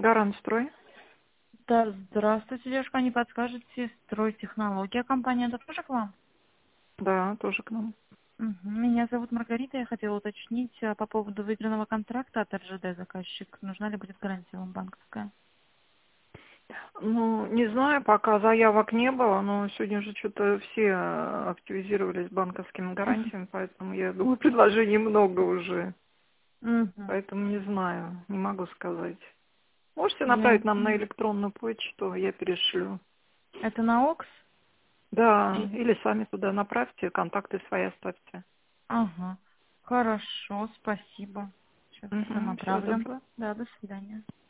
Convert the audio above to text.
Гарантстрой. Да, здравствуйте, девушка, не подскажете, стройтехнология, компания, это тоже к вам? Да, тоже к нам. Меня зовут Маргарита, я хотела уточнить по поводу выигранного контракта от РЖД заказчик. Нужна ли будет гарантия вам банковская? Ну, не знаю, пока заявок не было, но сегодня же что-то все активизировались банковскими гарантиями, поэтому я думаю, предложений много уже. Мгм. Поэтому не знаю, не могу сказать. Можете Я... направить нам на электронную почту, я перешлю. Это на ОКС? Да, или сами туда направьте, контакты свои оставьте. Ага. Хорошо, спасибо. Сейчас все Угу, всего направлю. доброго. Да, до свидания.